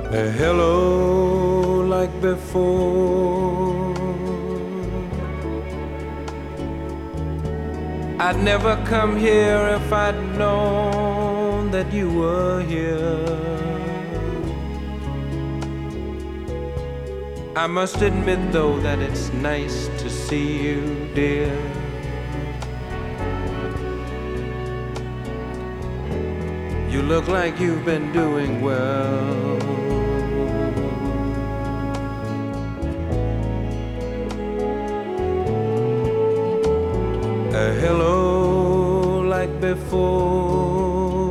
A hello like before. I'd never come here if I'd known that you were here. I must admit though that it's nice to see you, dear. You look like you've been doing well. A hello like before.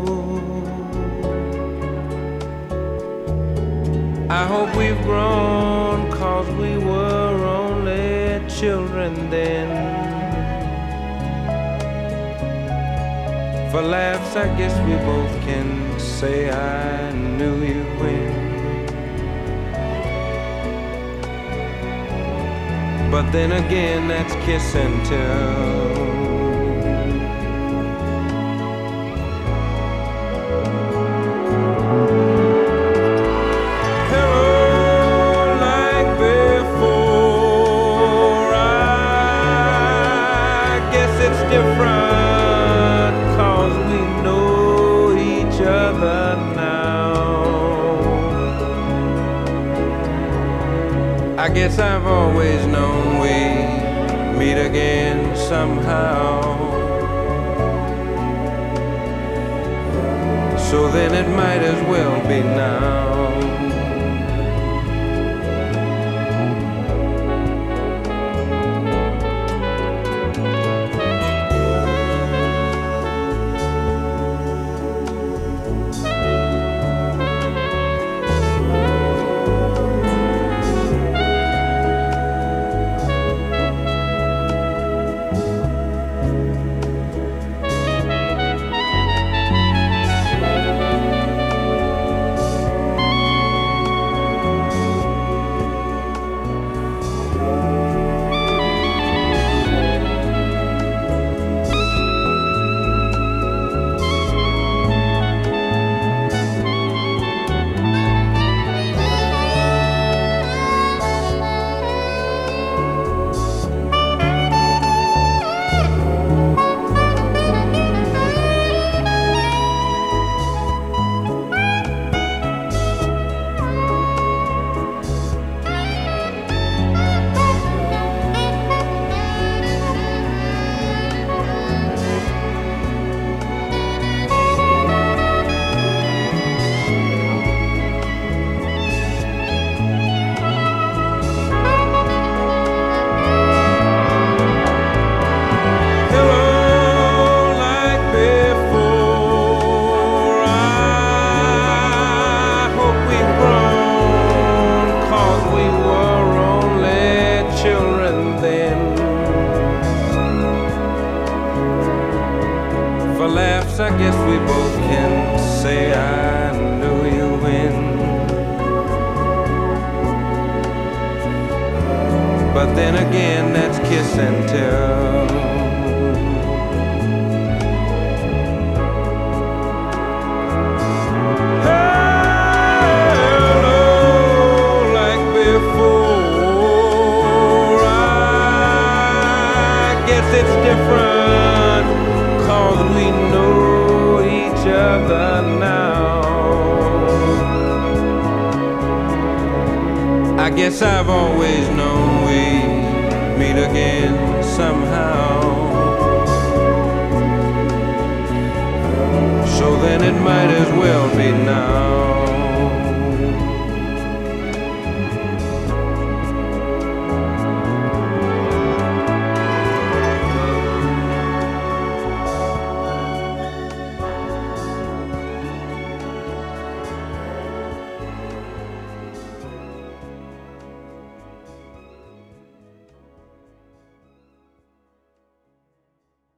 I hope we've grown, 'cause we were only children then. For laughs, I guess we both can say I knew you when. But then again, that's kiss and tell. Different, 'cause we know each other now. I guess I've always known we'd meet again somehow. So then it might as well be now. For laughs, I guess we both can say I knew you when. But then again, that's kiss and tell. Hello, like before. I guess it's different, 'cause we know each other now. I guess I've always known we'd meet again somehow. So then it might as well be